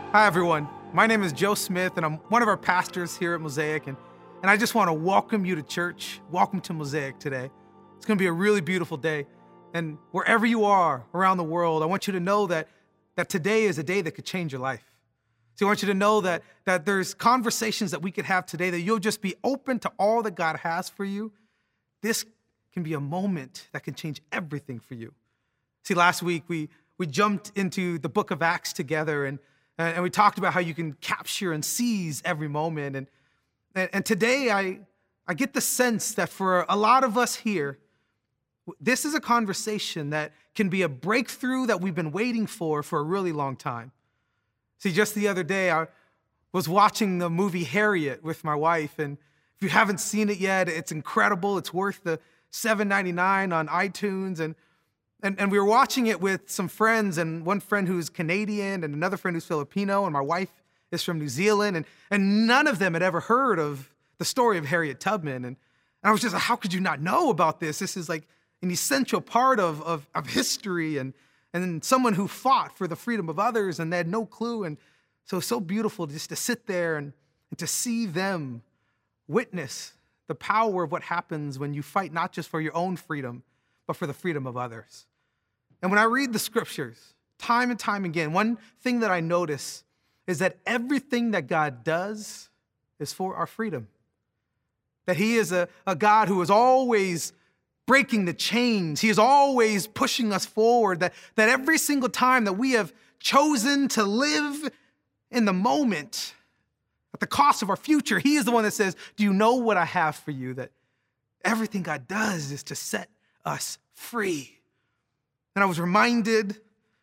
Hi, everyone. My name is Joe Smith, and I'm one of our pastors here at Mosaic, and I just want to welcome you to church. Welcome to Mosaic today. It's going to be a really beautiful day, and wherever you are around the world, I want you to know that today is a day that could change your life. So I want you to know that there's conversations that we could have today, that you'll just be open to all that God has for you. This can be a moment that can change everything for you. See, last week we jumped into the book of Acts together, and we talked about how you can capture and seize every moment. And today I get the sense that for a lot of us here, this is a conversation that can be a breakthrough that we've been waiting for a really long time. See, just the other day, I was watching the movie Harriet with my wife, and if you haven't seen it yet, it's incredible. It's worth the $7.99 on iTunes, and we were watching it with some friends, and one friend who's Canadian and another friend who's Filipino, and my wife is from New Zealand, and none of them had ever heard of the story of Harriet Tubman. And I was just like, how could you not know about this? This is like an essential part of history, and someone who fought for the freedom of others, and they had no clue. And so it's so beautiful just to sit there and to see them witness the power of what happens when you fight not just for your own freedom, but for the freedom of others. And when I read the scriptures, time and time again, one thing that I notice is that everything that God does is for our freedom. That he is a God who is always breaking the chains. He is always pushing us forward. That every single time that we have chosen to live in the moment at the cost of our future, he is the one that says, do you know what I have for you? That everything God does is to set us free. And I was reminded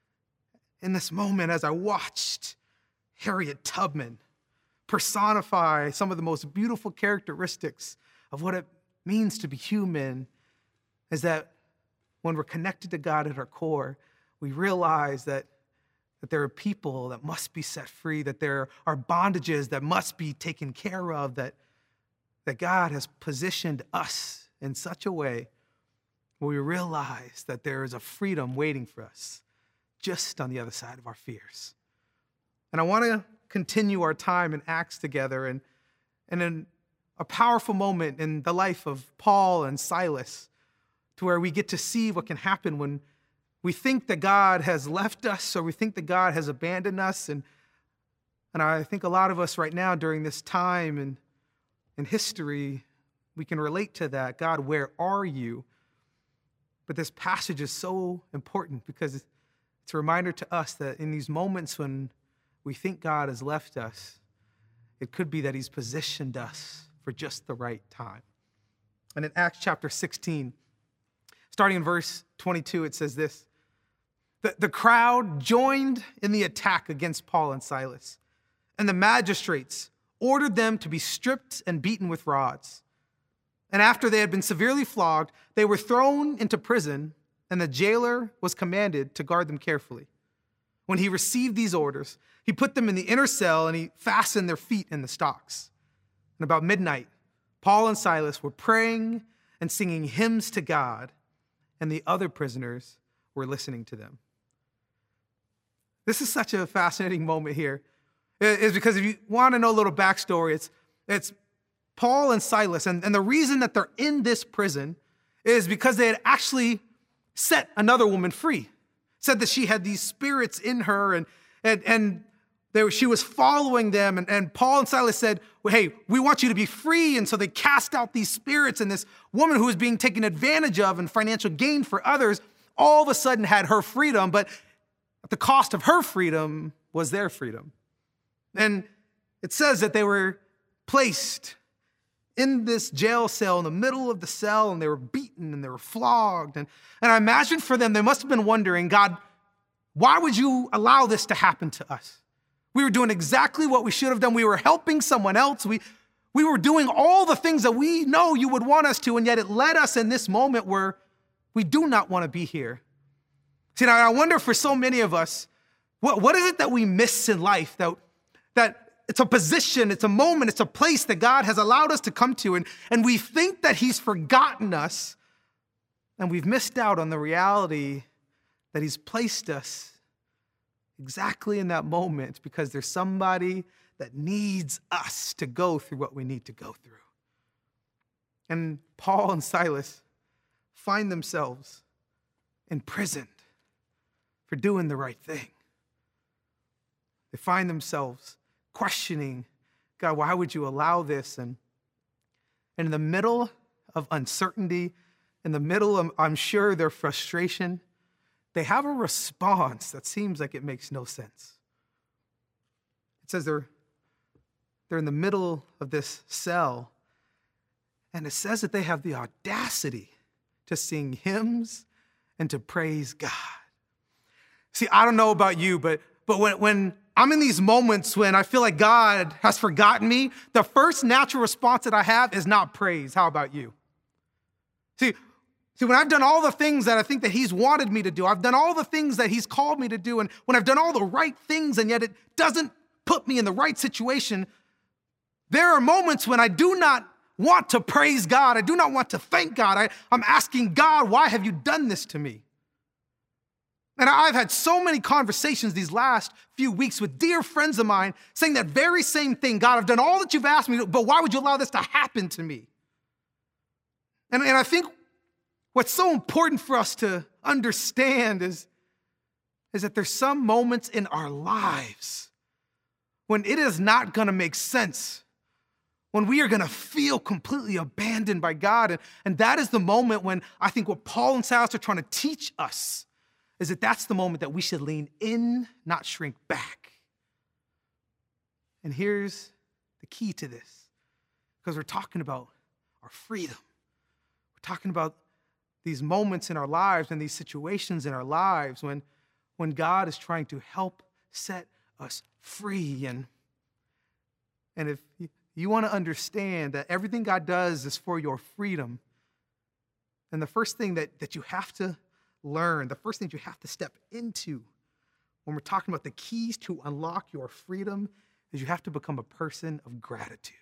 in this moment as I watched Harriet Tubman personify some of the most beautiful characteristics of what it means to be human, is that when we're connected to God at our core, we realize that there are people that must be set free, that there are bondages that must be taken care of, that God has positioned us in such a way where we realize that there is a freedom waiting for us just on the other side of our fears. And I want to continue our time in Acts together, and in a powerful moment in the life of Paul and Silas, to where we get to see what can happen when we think that God has left us, or we think that God has abandoned us. And I think a lot of us right now during this time in history, we can relate to that. God, where are you? But this passage is so important because it's a reminder to us that in these moments when we think God has left us, it could be that he's positioned us for just the right time. And in Acts chapter 16, starting in verse 22, it says this: The crowd joined in the attack against Paul and Silas, and the magistrates ordered them to be stripped and beaten with rods. And after they had been severely flogged, they were thrown into prison, and the jailer was commanded to guard them carefully. When he received these orders, he put them in the inner cell, and he fastened their feet in the stocks. And about midnight, Paul and Silas were praying and singing hymns to God, and the other prisoners were listening to them. This is such a fascinating moment here. It's because if you want to know a little backstory, it's Paul and Silas, and the reason that they're in this prison is because they had actually set another woman free. Said that she had these spirits in her, and she was following them, and Paul and Silas said, well, hey, we want you to be free. And so they cast out these spirits, and this woman who was being taken advantage of and financial gain for others all of a sudden had her freedom, but at the cost of her freedom was their freedom. And it says that they were placed in this jail cell in the middle of the cell, and they were beaten and they were flogged. And I imagine for them, they must have been wondering, God, why would you allow this to happen to us? We were doing exactly what we should have done. We were helping someone else. We were doing all the things that we know you would want us to, and yet it led us in this moment where we do not want to be here. See, now I wonder for so many of us, what is it that we miss in life that it's a position, it's a moment, it's a place that God has allowed us to come to, and we think that he's forgotten us, and we've missed out on the reality that he's placed us exactly in that moment because there's somebody that needs us to go through what we need to go through. And Paul and Silas find themselves imprisoned for doing the right thing. They find themselves questioning, God, why would you allow this? And in the middle of uncertainty, in the middle of, I'm sure, their frustration, they have a response that seems like it makes no sense. It says they're in the middle of this cell, and it says that they have the audacity to sing hymns and to praise God. See, I don't know about you, but when I'm in these moments when I feel like God has forgotten me, the first natural response that I have is not praise. How about you? See, when I've done all the things that I think that he's wanted me to do, I've done all the things that he's called me to do, and when I've done all the right things and yet it doesn't put me in the right situation, there are moments when I do not want to praise God. I do not want to thank God. I'm asking God, why have you done this to me? And I've had so many conversations these last few weeks with dear friends of mine saying that very same thing. God, I've done all that you've asked me to, but why would you allow this to happen to me? And I think what's so important for us to understand is that there's some moments in our lives when it is not going to make sense, when we are going to feel completely abandoned by God. And that is the moment when I think what Paul and Silas are trying to teach us is that that's the moment that we should lean in, not shrink back. And here's the key to this, because we're talking about our freedom. We're talking about these moments in our lives and these situations in our lives when God is trying to help set us free. And if you want to understand that everything God does is for your freedom, then the first thing that you have to learn, the first thing you have to step into when we're talking about the keys to unlock your freedom is you have to become a person of gratitude.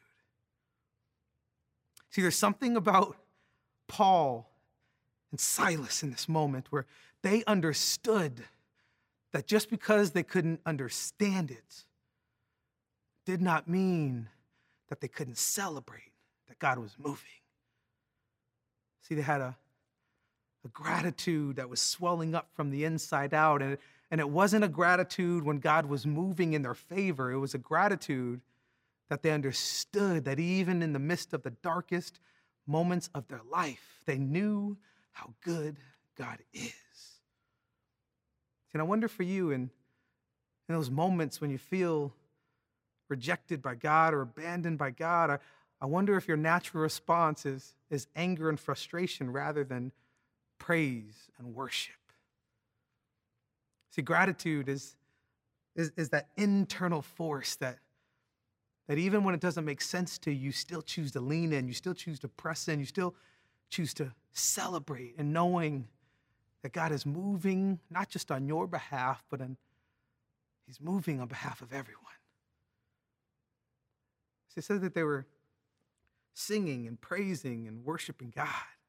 See, there's something about Paul and Silas in this moment where they understood that just because they couldn't understand it did not mean that they couldn't celebrate that God was moving. See, they had a gratitude that was swelling up from the inside out, and it wasn't a gratitude when God was moving in their favor. It was a gratitude that they understood that even in the midst of the darkest moments of their life, they knew how good God is. And I wonder for you in those moments when you feel rejected by God or abandoned by God, I wonder if your natural response is anger and frustration rather than praise and worship. See, gratitude is that internal force that even when it doesn't make sense to you, you still choose to lean in, you still choose to press in, you still choose to celebrate, and knowing that God is moving not just on your behalf, but he's moving on behalf of everyone. So it says that they were singing and praising and worshiping God.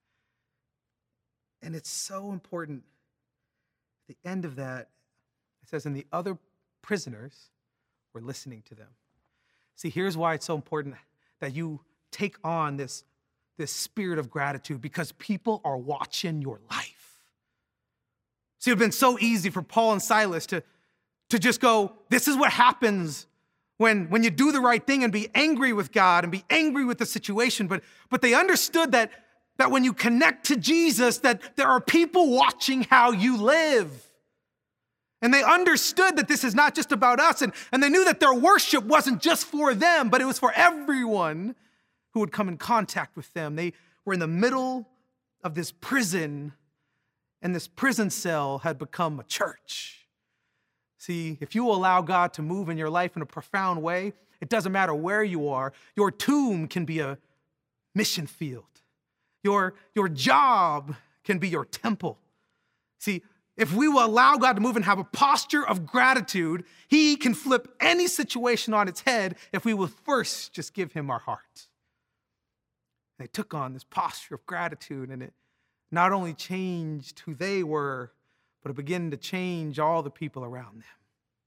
And it's so important. At the end of that, it says, and the other prisoners were listening to them. See, here's why it's so important that you take on this spirit of gratitude, because people are watching your life. See, it would have been so easy for Paul and Silas to just go, this is what happens when you do the right thing, and be angry with God and be angry with the situation. But they understood that when you connect to Jesus, that there are people watching how you live. And they understood that this is not just about us. And they knew that their worship wasn't just for them, but it was for everyone who would come in contact with them. They were in the middle of this prison, and this prison cell had become a church. See, if you allow God to move in your life in a profound way, it doesn't matter where you are. Your tomb can be a mission field. Your job can be your temple. See, if we will allow God to move and have a posture of gratitude, he can flip any situation on its head if we will first just give him our heart. They took on this posture of gratitude, and it not only changed who they were, but it began to change all the people around them.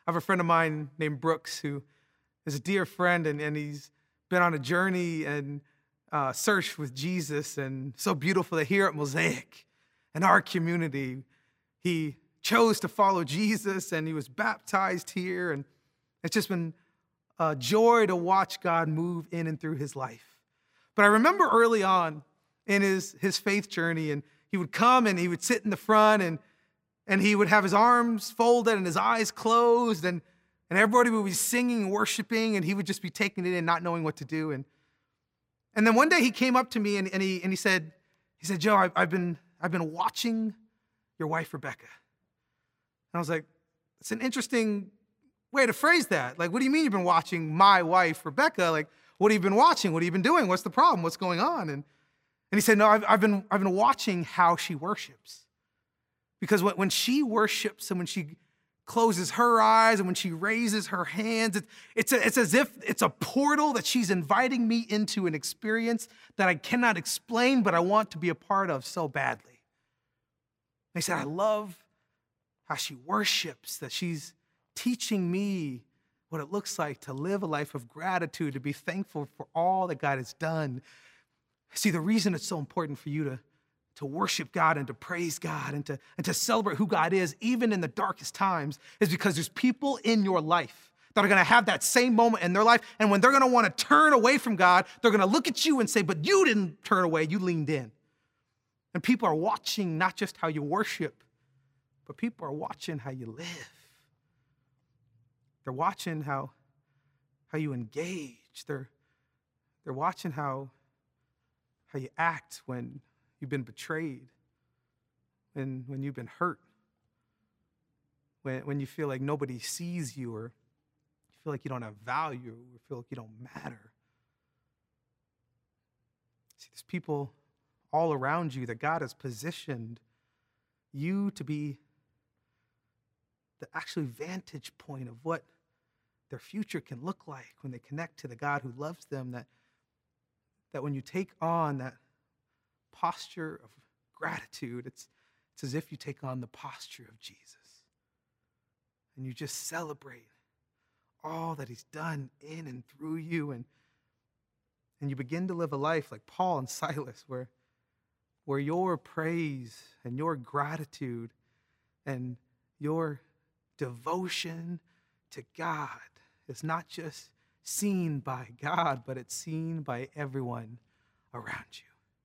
I have a friend of mine named Brooks who is a dear friend, and he's been on a journey and search with Jesus, and so beautiful that here at Mosaic, in our community, he chose to follow Jesus, and he was baptized here, and it's just been a joy to watch God move in and through his life. But I remember early on in his faith journey, and he would come and he would sit in the front, and he would have his arms folded and his eyes closed, and everybody would be singing and worshiping, and he would just be taking it in, not knowing what to do. And then one day he came up to me and he said, Joe, I've been watching your wife, Rebecca. And I was like, it's an interesting way to phrase that. Like, what do you mean you've been watching my wife, Rebecca? Like, what have you been watching? What have you been doing? What's the problem? What's going on? And he said, no, I've been watching how she worships. Because when she worships and when she closes her eyes and when she raises her hands, it's as if it's a portal that she's inviting me into an experience that I cannot explain, but I want to be a part of so badly. And he said, I love how she worships, that she's teaching me what it looks like to live a life of gratitude, to be thankful for all that God has done. See, the reason it's so important for you to worship God and to praise God and to celebrate who God is, even in the darkest times, is because there's people in your life that are going to have that same moment in their life. And when they're going to want to turn away from God, they're going to look at you and say, but you didn't turn away, you leaned in. And people are watching not just how you worship, but people are watching how you live. They're watching how you engage. They're watching how you act when you've been betrayed, when you've been hurt, when you feel like nobody sees you, or you feel like you don't have value, or feel like you don't matter. See, there's people all around you that God has positioned you to be the actual vantage point of what their future can look like when they connect to the God who loves them, that when you take on that posture of gratitude, it's as if you take on the posture of Jesus. And you just celebrate all that he's done in and through you. And you begin to live a life like Paul and Silas, where your praise and your gratitude and your devotion to God is not just seen by God, but it's seen by everyone around you.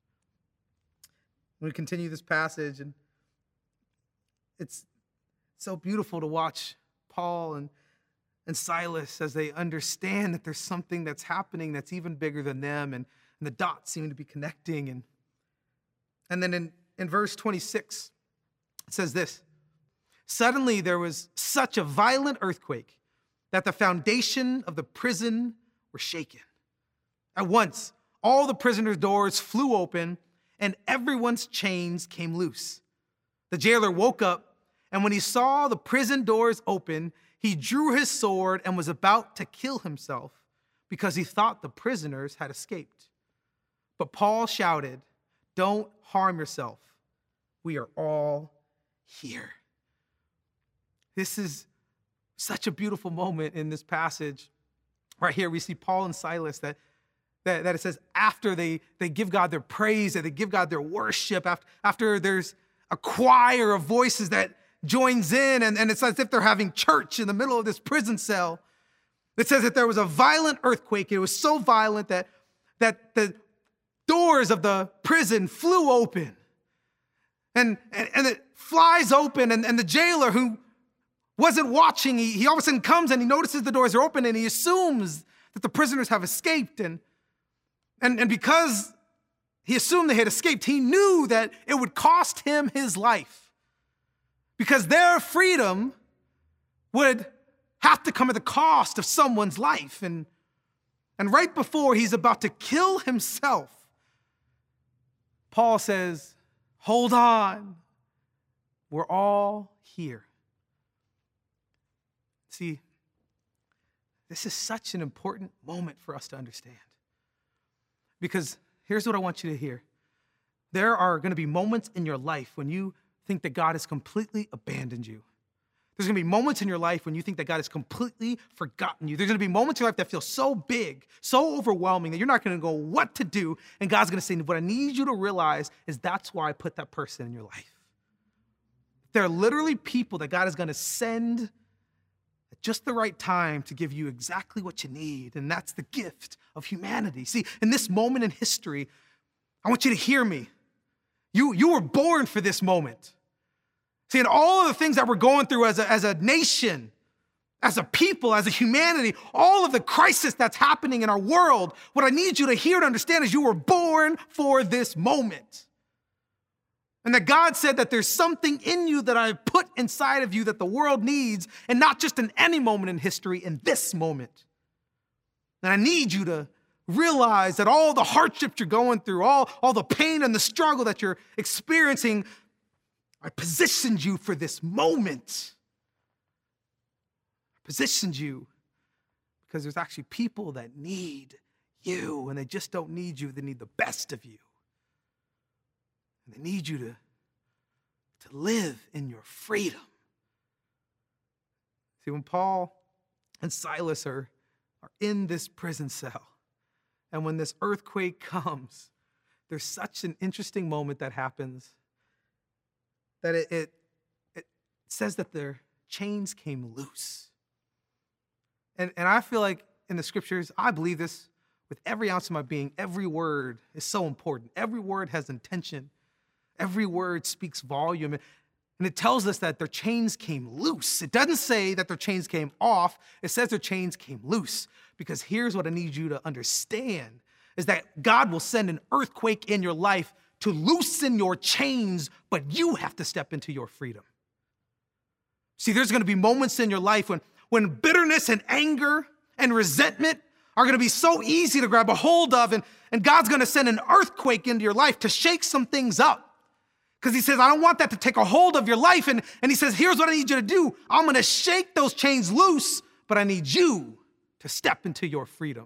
We continue this passage, and it's so beautiful to watch Paul and Silas as they understand that there's something that's happening that's even bigger than them, and the dots seem to be connecting. And then in verse 26, it says this: suddenly there was such a violent earthquake that the foundation of the prison were shaken. At once, all the prisoners' doors flew open, and everyone's chains came loose. The jailer woke up, and when he saw the prison doors open, he drew his sword and was about to kill himself because he thought the prisoners had escaped. But Paul shouted, "Don't harm yourself. We are all here." This is such a beautiful moment in this passage. Right here, we see Paul and Silas that it says after they give God their praise, that they give God their worship, after there's a choir of voices that joins in, and it's as if they're having church in the middle of this prison cell. It says that there was a violent earthquake. It was so violent that the doors of the prison flew open. And it flies open, and the jailer, who wasn't watching, he all of a sudden comes and he notices the doors are open, and he assumes that the prisoners have escaped. And because he assumed they had escaped, he knew that it would cost him his life, because their freedom would have to come at the cost of someone's life. And right before he's about to kill himself, Paul says, "Hold on, we're all here." See, this is such an important moment for us to understand. Because here's what I want you to hear. There are going to be moments in your life when you think that God has completely abandoned you. There's going to be moments in your life when you think that God has completely forgotten you. There's going to be moments in your life that feel so big, so overwhelming that you're not going to know what to do. And God's going to say, what I need you to realize is that's why I put that person in your life. There are literally people that God is going to send at just the right time to give you exactly what you need. And that's the gift of humanity. See, in this moment in history, I want you to hear me. You were born for this moment. See, in all of the things that we're going through as a nation, as a people, as a humanity, all of the crisis that's happening in our world, what I need you to hear and understand is you were born for this moment. And that God said that there's something in you that I've put inside of you that the world needs, and not just in any moment in history, in this moment. And I need you to realize that all the hardships you're going through, all the pain and the struggle that you're experiencing, I positioned you for this moment. I positioned you because there's actually people that need you, and they just don't need you, they need the best of you. And they need you to live in your freedom. See, when Paul and Silas are in this prison cell, and when this earthquake comes, there's such an interesting moment that happens that it says that their chains came loose. And I feel like in the scriptures, I believe this with every ounce of my being. Every word is so important. Every word has intention. Every word speaks volume. And it tells us that their chains came loose. It doesn't say that their chains came off. It says their chains came loose. Because here's what I need you to understand, is that God will send an earthquake in your life to loosen your chains, but you have to step into your freedom. See, there's going to be moments in your life when bitterness and anger and resentment are going to be so easy to grab a hold of, and God's going to send an earthquake into your life to shake some things up. Because he says, I don't want that to take a hold of your life. And he says, here's what I need you to do. I'm going to shake those chains loose, but I need you to step into your freedom.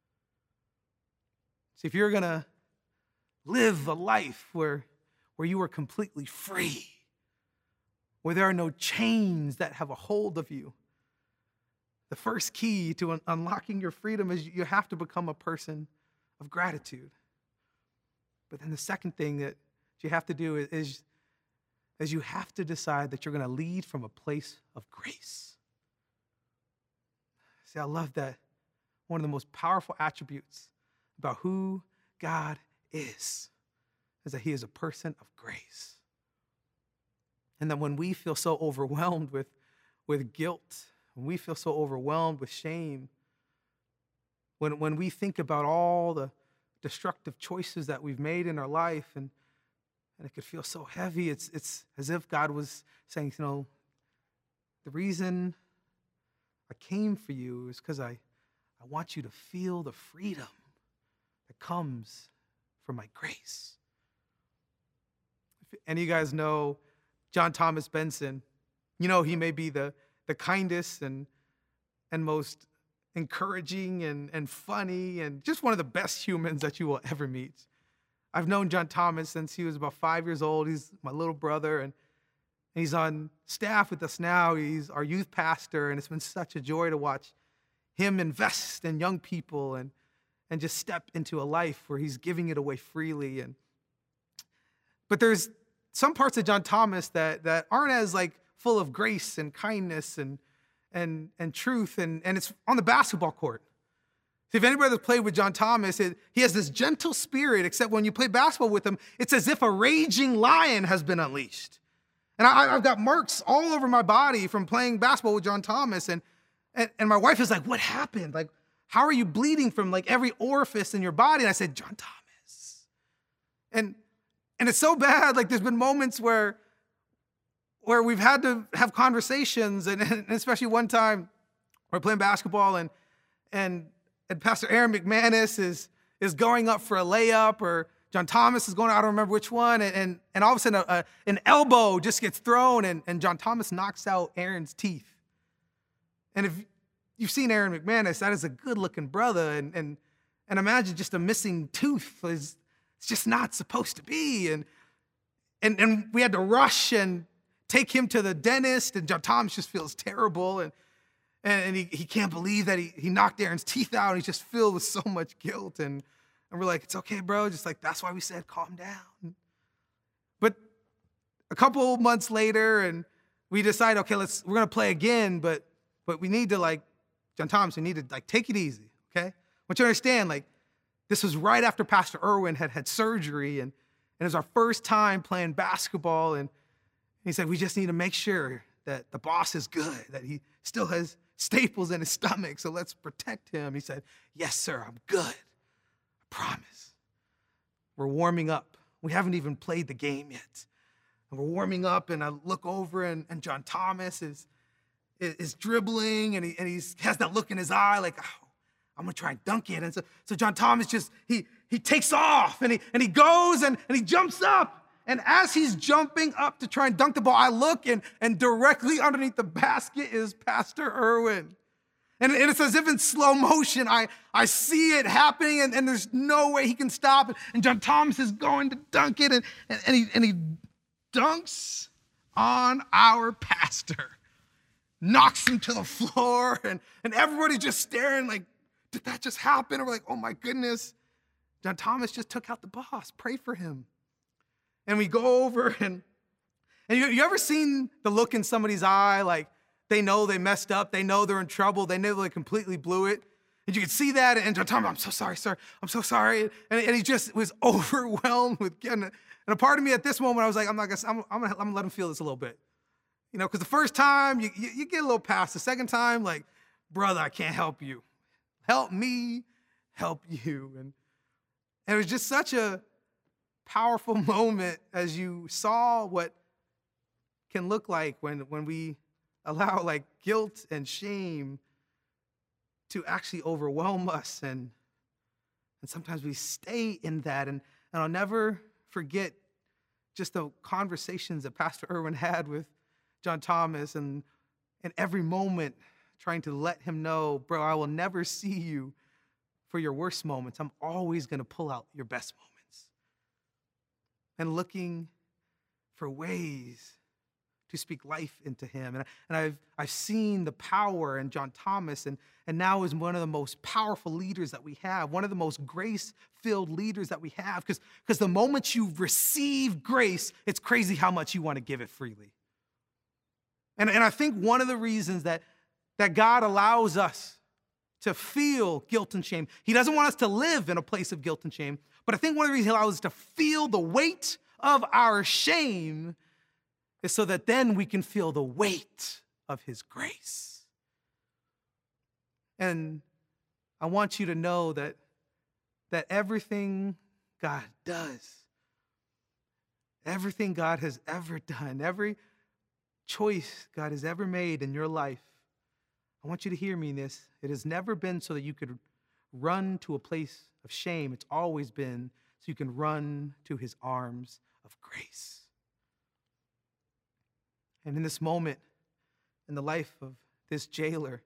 See, if you're going to live a life where you are completely free, where there are no chains that have a hold of you, the first key to unlocking your freedom is you have to become a person of gratitude. But then the second thing that you have to do is you have to decide that you're going to lead from a place of grace. See, I love that one of the most powerful attributes about who God is that he is a person of grace. And that when we feel so overwhelmed with guilt, when we feel so overwhelmed with shame, when we think about all the destructive choices that we've made in our life, and it could feel so heavy, it's as if God was saying, the reason I came for you is because I want you to feel the freedom that comes from my grace. If any of you guys know John Thomas Benson, he may be the kindest and most encouraging and funny and just one of the best humans that you will ever meet. I've known John Thomas since he was about 5 years old. He's my little brother, and he's on staff with us now. He's our youth pastor, and it's been such a joy to watch him invest in young people and just step into a life where he's giving it away freely. But there's some parts of John Thomas that aren't as full of grace and kindness and truth, and it's on the basketball court. If anybody that's played with John Thomas, he has this gentle spirit, except when you play basketball with him, it's as if a raging lion has been unleashed. And I've got marks all over my body from playing basketball with John Thomas, and my wife is like, what happened? How are you bleeding from every orifice in your body? And I said, John Thomas. And it's so bad, there's been moments where we've had to have conversations, and especially one time we're playing basketball, and Pastor Aaron McManus is going up for a layup, or John Thomas is going, I don't remember which one, and all of a sudden an elbow just gets thrown, and John Thomas knocks out Aaron's teeth. And if you've seen Aaron McManus, that is a good-looking brother, and imagine just a missing tooth. It's just not supposed to be, and we had to rush and take him to the dentist, and John Thomas just feels terrible, and he can't believe that he knocked Aaron's teeth out, and he's just filled with so much guilt. And we're like, it's okay, bro. Just like, that's why we said calm down. But a couple months later, and we decide, okay, we're going to play again, but we need to, John Thomas, we need to, take it easy, okay? I want you to understand, this was right after Pastor Irwin had surgery, and it was our first time playing basketball, and he said, we just need to make sure that the boss is good, that he still has staples in his stomach, so let's protect him. He said, yes, sir, I'm good. I promise. We're warming up. We haven't even played the game yet. And we're warming up, and I look over, and John Thomas is dribbling, and he has that look in his eye like, oh, I'm going to try and dunk it. And so John Thomas he takes off, and he goes, and he jumps up. And as he's jumping up to try and dunk the ball, I look, and directly underneath the basket is Pastor Irwin. And it's as if in slow motion, I see it happening, and there's no way he can stop it. And John Thomas is going to dunk it, and he dunks on our pastor, knocks him to the floor, and everybody's just staring like, did that just happen? And we're like, oh my goodness, John Thomas just took out the boss. Pray for him. And we go over, and you ever seen the look in somebody's eye, like they know they messed up, they know they're in trouble, they know they completely blew it? And you could see that, and John Thomas, I'm so sorry, sir, I'm so sorry. And he just was overwhelmed with getting it. And a part of me at this moment, I was like, I'm gonna let him feel this a little bit. Because the first time, you get a little past. The second time, like, brother, I can't help you. Help me help you. And it was just such a powerful moment as you saw what can look like when we allow guilt and shame to actually overwhelm us. And sometimes we stay in that. And I'll never forget just the conversations that Pastor Irwin had with John Thomas, and in every moment trying to let him know, bro, I will never see you for your worst moments. I'm always going to pull out your best moments. And looking for ways to speak life into him. And I've seen the power in John Thomas, and now is one of the most powerful leaders that we have, one of the most grace-filled leaders that we have, because the moment you receive grace, it's crazy how much you want to give it freely. And I think one of the reasons that God allows us to feel guilt and shame, he doesn't want us to live in a place of guilt and shame, but I think one of the reasons he allows us to feel the weight of our shame is so that then we can feel the weight of his grace. And I want you to know that everything God does, everything God has ever done, every choice God has ever made in your life, I want you to hear me in this. It has never been so that you could run to a place of shame. It's always been so you can run to his arms of grace. And in this moment, in the life of this jailer,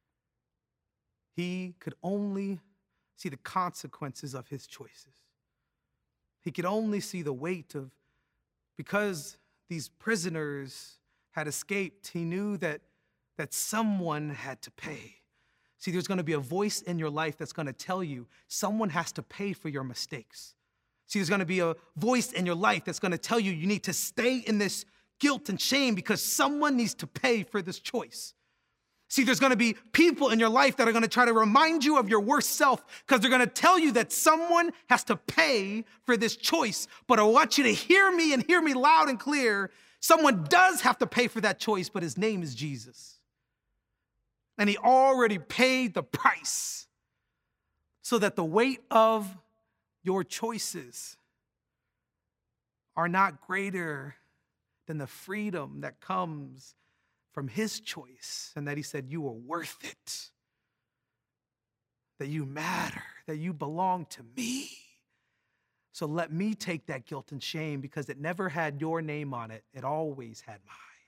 he could only see the consequences of his choices. He could only see the weight of, because these prisoners had escaped, he knew that someone had to pay. See, there's going to be a voice in your life that's going to tell you someone has to pay for your mistakes. See, there's going to be a voice in your life that's going to tell you you need to stay in this guilt and shame because someone needs to pay for this choice. See, there's going to be people in your life that are going to try to remind you of your worst self because they're going to tell you that someone has to pay for this choice. But I want you to hear me and hear me loud and clear. Someone does have to pay for that choice, but his name is Jesus. And he already paid the price so that the weight of your choices are not greater than the freedom that comes from his choice, and that he said, you are worth it, that you matter, that you belong to me. So let me take that guilt and shame because it never had your name on it. It always had mine.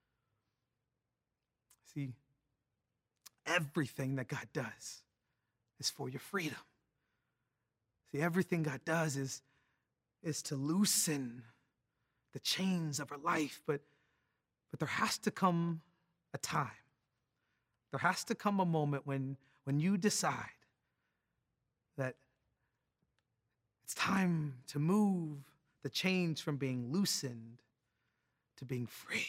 See, everything that God does is for your freedom. See, everything God does is to loosen the chains of our life, but But there has to come a time. There has to come a moment when you decide that it's time to move the chains from being loosened to being free.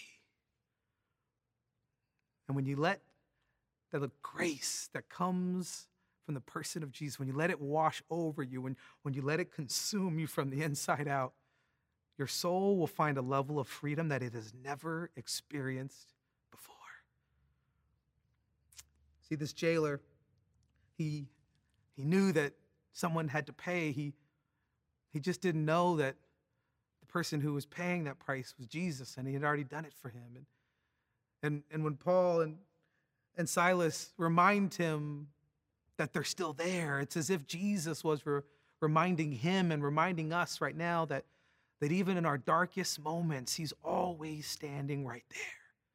And when you let the grace that comes from the person of Jesus, when you let it wash over you, when you let it consume you from the inside out, your soul will find a level of freedom that it has never experienced before. See, this jailer, he knew that someone had to pay. He just didn't know that the person who was paying that price was Jesus, and he had already done it for him. And when Paul and Silas remind him that they're still there, it's as if Jesus was reminding him and reminding us right now that even in our darkest moments, he's always standing right there.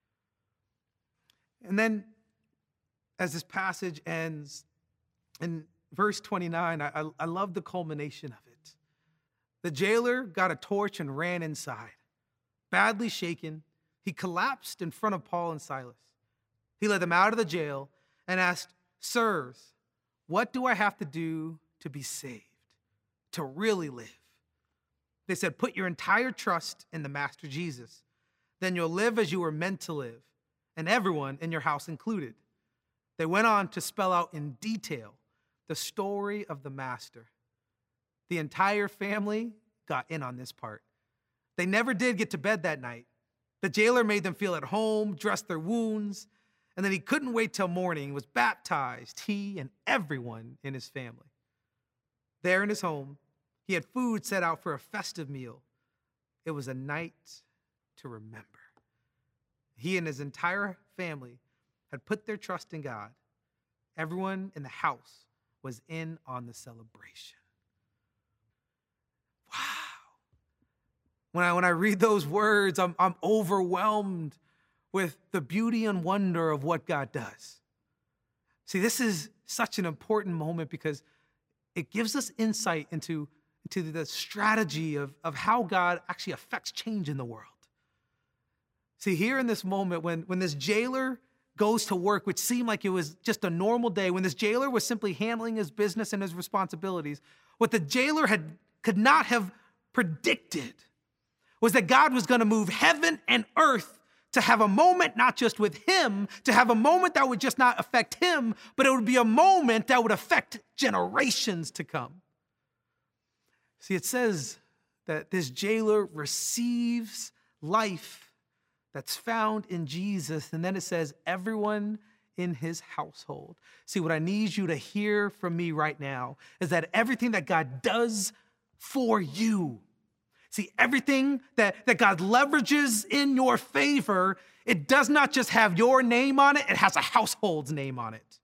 And then as this passage ends, in verse 29, I love the culmination of it. The jailer got a torch and ran inside. Badly shaken, he collapsed in front of Paul and Silas. He led them out of the jail and asked, "Sirs, what do I have to do to be saved, to really live?" They said, "Put your entire trust in the Master Jesus. Then you'll live as you were meant to live, and everyone in your house included." They went on to spell out in detail the story of the Master. The entire family got in on this part. They never did get to bed that night. The jailer made them feel at home, dressed their wounds, and then he couldn't wait till morning, was baptized, he and everyone in his family. There in his home, he had food set out for a festive meal. It was a night to remember. He and his entire family had put their trust in God. Everyone in the house was in on the celebration. Wow. When I read those words, I'm overwhelmed with the beauty and wonder of what God does. See, this is such an important moment because it gives us insight into the strategy of how God actually affects change in the world. See, here in this moment, when this jailer goes to work, which seemed like it was just a normal day, when this jailer was simply handling his business and his responsibilities, what the jailer could not have predicted was that God was going to move heaven and earth to have a moment not just with him, to have a moment that would just not affect him, but it would be a moment that would affect generations to come. See, it says that this jailer receives life that's found in Jesus, and then it says everyone in his household. See, what I need you to hear from me right now is that everything that God does for you, see, everything that God leverages in your favor, it does not just have your name on it, it has a household's name on it.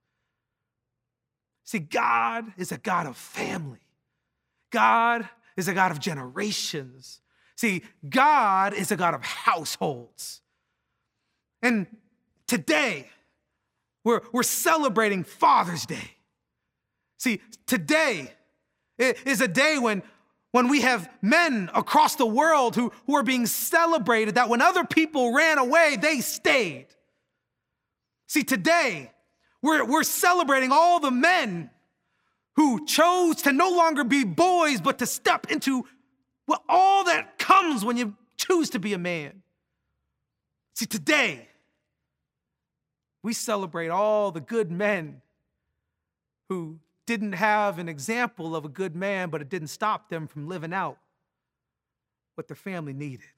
See, God is a God of family. God is a God of generations. See, God is a God of households. And today, we're celebrating Father's Day. See, today is a day when we have men across the world who are being celebrated, that when other people ran away, they stayed. See, today, we're celebrating all the men who chose to no longer be boys, but to step into all that comes when you choose to be a man. See, today, we celebrate all the good men who didn't have an example of a good man, but it didn't stop them from living out what their family needed.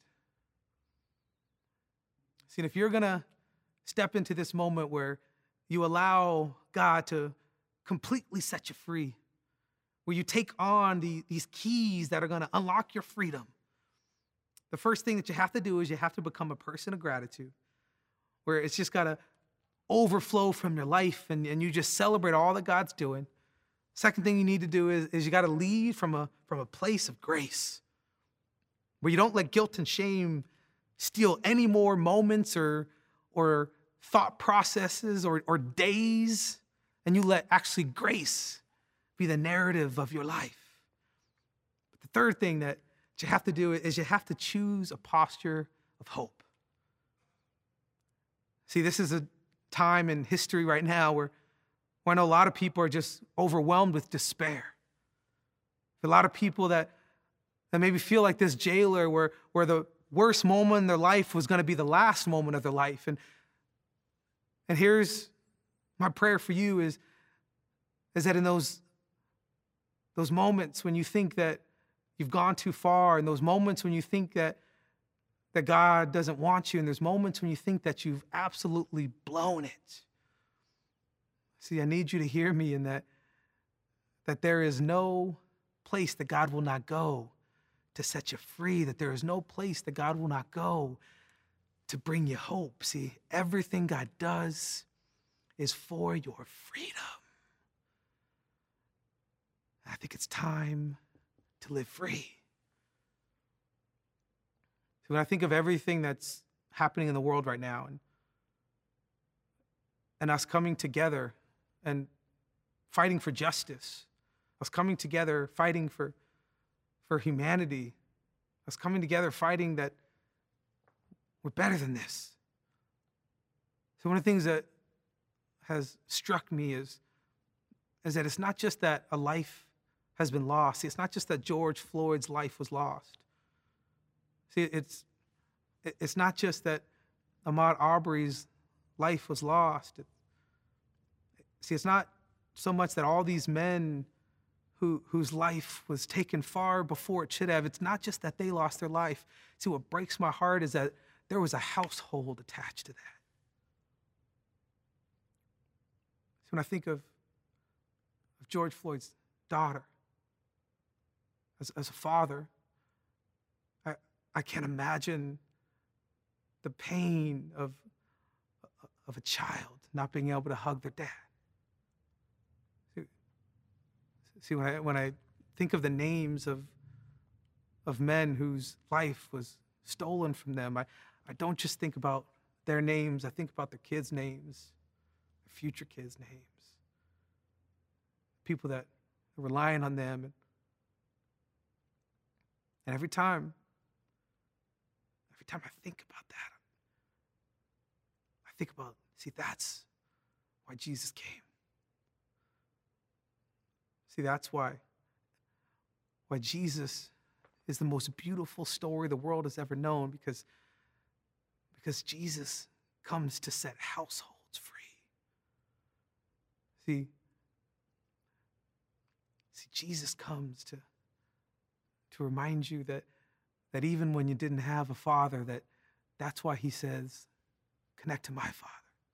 See, and if you're going to step into this moment where you allow God to completely set you free, where you take on these keys that are going to unlock your freedom, the first thing that you have to do is you have to become a person of gratitude, where it's just got to overflow from your life and you just celebrate all that God's doing. Second thing you need to do is you got to lead from a place of grace, where you don't let guilt and shame steal any more moments or thought processes or days, and you let actually grace be the narrative of your life. But the third thing that you have to do is you have to choose a posture of hope. See, this is a time in history right now where I know a lot of people are just overwhelmed with despair. A lot of people that maybe feel like this jailer where the worst moment in their life was going to be the last moment of their life. And here's my prayer for you is that in those moments when you think that you've gone too far, and those moments when you think that God doesn't want you, and there's moments when you think that you've absolutely blown it. See, I need you to hear me in that there is no place that God will not go to set you free, that there is no place that God will not go to bring you hope. See, everything God does is for your freedom. I think it's time to live free. So when I think of everything that's happening in the world right now, and us coming together and fighting for justice, us coming together fighting for humanity, us coming together fighting that we're better than this. So one of the things that has struck me is that it's not just that a life has been lost. See, it's not just that George Floyd's life was lost. See, it's not just that Ahmaud Arbery's life was lost. See, it's not so much that all these men whose life was taken far before it should have, it's not just that they lost their life. See, what breaks my heart is that there was a household attached to that. So when I think of George Floyd's daughter, as a father, I can't imagine the pain of a child not being able to hug their dad. See, when I think of the names of men whose life was stolen from them, I don't just think about their names, I think about their kids' names, their future kids' names, people that are relying on them. And every time I think about that, I think about, see, that's why Jesus came. See, that's why Jesus is the most beautiful story the world has ever known, because Jesus comes to set households free. See, Jesus comes to remind you that even when you didn't have a father, that's why he says, connect to my Father.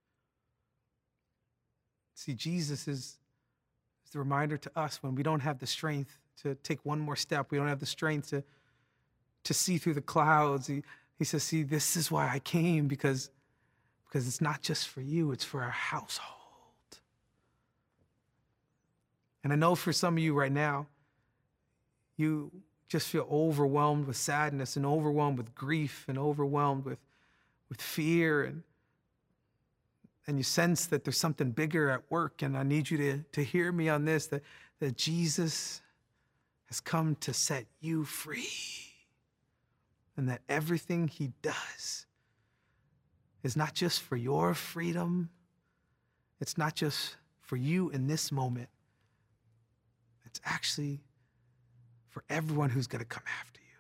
See, Jesus is the reminder to us when we don't have the strength to take one more step, we don't have the strength to see through the clouds. He says, see, this is why I came, because it's not just for you, it's for our household. And I know for some of you right now, you just feel overwhelmed with sadness and overwhelmed with grief and overwhelmed with fear, and you sense that there's something bigger at work. And I need you to hear me on this, that Jesus has come to set you free, and that everything he does is not just for your freedom. It's not just for you in this moment. It's actually for everyone who's going to come after you.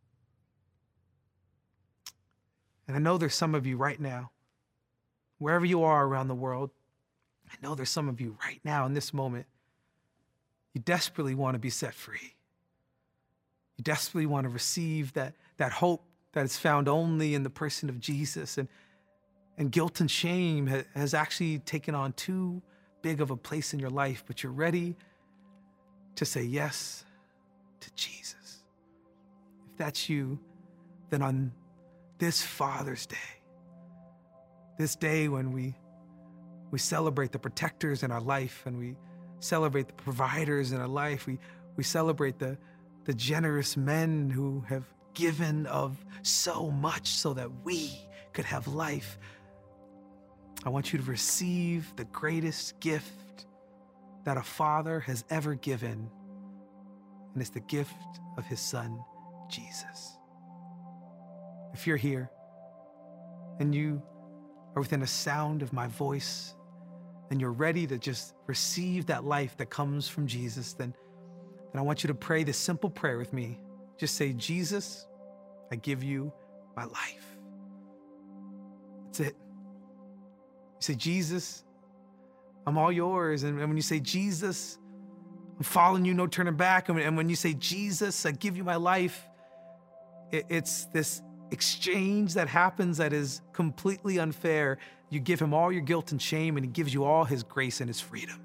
And I know there's some of you right now, wherever you are around the world, I know there's some of you right now in this moment, you desperately want to be set free. You desperately want to receive that hope that is found only in the person of Jesus. And guilt and shame has actually taken on too big of a place in your life, but you're ready to say yes to Jesus. If that's you, then on this Father's Day, this day when we celebrate the protectors in our life, and we celebrate the providers in our life, we celebrate the generous men who have given of so much so that we could have life. I want you to receive the greatest gift that a father has ever given, and it's the gift of his son, Jesus. If you're here and you or within a sound of my voice, and you're ready to just receive that life that comes from Jesus, then I want you to pray this simple prayer with me. Just say, Jesus, I give you my life. That's it. You say, Jesus, I'm all yours. And when you say, Jesus, I'm following you, no turning back. And when you say, Jesus, I give you my life, it's this exchange that happens that is completely unfair. You give him all your guilt and shame, and he gives you all his grace and his freedom.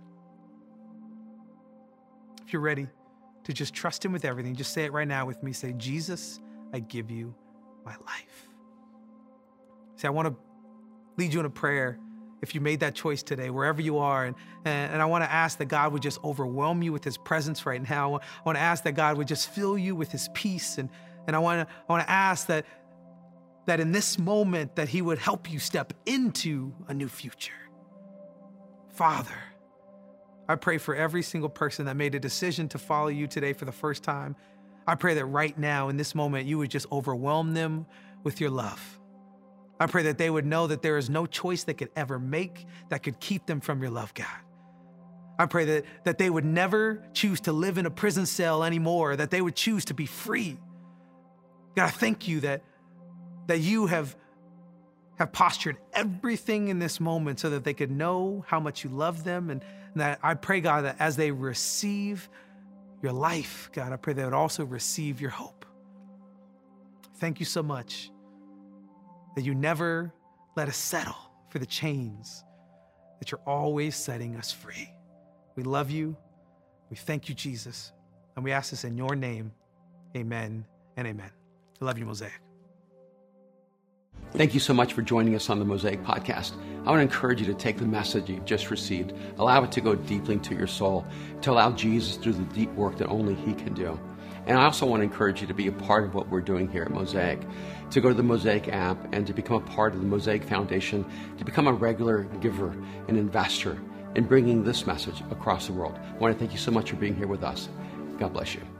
If you're ready to just trust him with everything, just say it right now with me. Say, Jesus, I give you my life. See, I want to lead you in a prayer if you made that choice today, wherever you are. And I want to ask that God would just overwhelm you with his presence right now. I want to ask that God would just fill you with his peace. And I want to ask that in this moment that he would help you step into a new future. Father, I pray for every single person that made a decision to follow you today for the first time. I pray that right now in this moment, you would just overwhelm them with your love. I pray that they would know that there is no choice they could ever make that could keep them from your love, God. I pray that they would never choose to live in a prison cell anymore, that they would choose to be free. God, I thank you that you have postured everything in this moment so that they could know how much you love them. And that I pray, God, that as they receive your life, God, I pray they would also receive your hope. Thank you so much that you never let us settle for the chains, that you're always setting us free. We love you. We thank you, Jesus. And we ask this in your name. Amen and amen. I love you, Mosaic. Thank you so much for joining us on the Mosaic Podcast. I want to encourage you to take the message you've just received, allow it to go deeply into your soul, to allow Jesus to do the deep work that only he can do. And I also want to encourage you to be a part of what we're doing here at Mosaic, to go to the Mosaic app and to become a part of the Mosaic Foundation, to become a regular giver and investor in bringing this message across the world. I want to thank you so much for being here with us. God bless you.